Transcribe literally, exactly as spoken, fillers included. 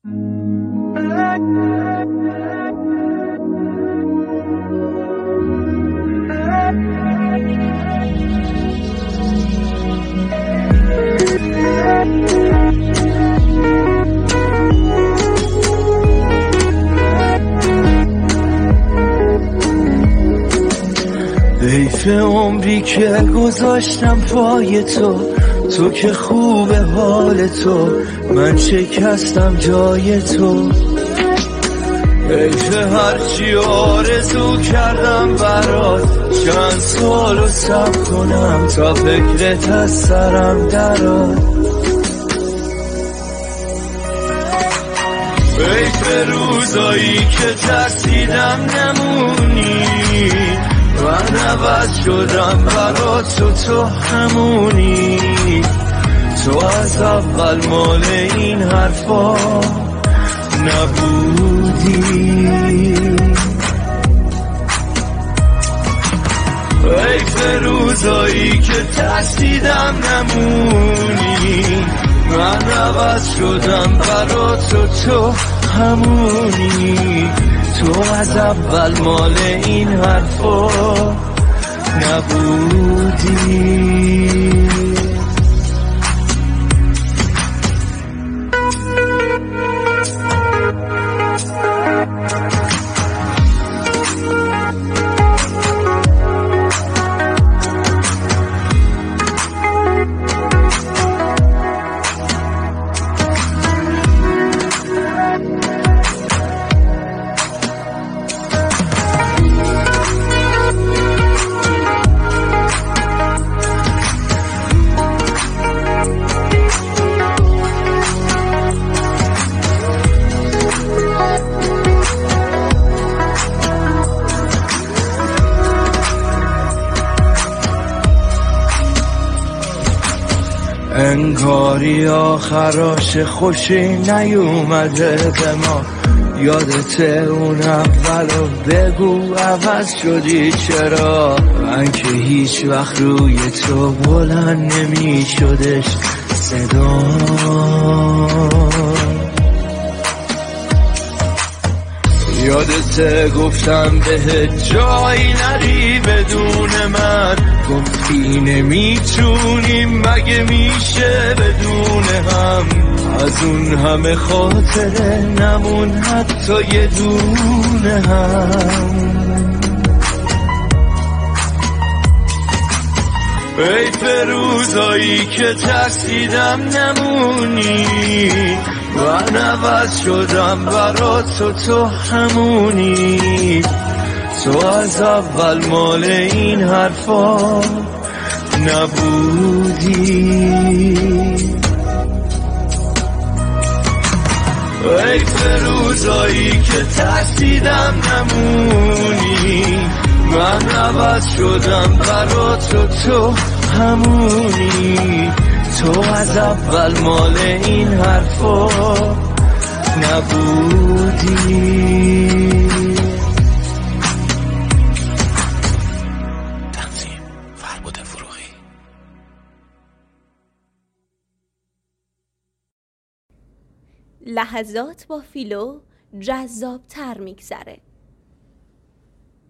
حیف عمری که گذاشتم پای تو، تو که خوبه حال تو، من شکستم جای تو. حیف هرچی آرزو کردم برات، چند سالو صبر کنم تا فکرت از سرم درات. حیف روزایی که ترسیدم نمونی، من عوض شدم برات و تو همونی. تو از اول مال این حرفا نبودی. حیف روزایی که ترسیدم نمونی، من عوض شدم برات و تو همونی. تو از اول مال این حرفا نبودی. انگاری آخراش خوشی نیومده به ما. یادته اون اولو بگو عوض شدی چرا؟ من که هیچ وقت روی تو بلند نمی شدش صدا. یادته گفتم به جایی نری بدون من، گفتی نمیتونیم مگه میشه بدون هم. از اون همه خاطره نمون حتی یه دونه هم. حیف روزایی که ترسیدم نمونی، من عوض شدم برات و تو همونی. تو از اول مال این حرفا نبودی. حیف روزایی که ترسیدم نمونی، من عوض شدم برات و تو همونی. تو از اول مال این حرفا نبودی. لحظات با فیلو جذاب تر میگذره.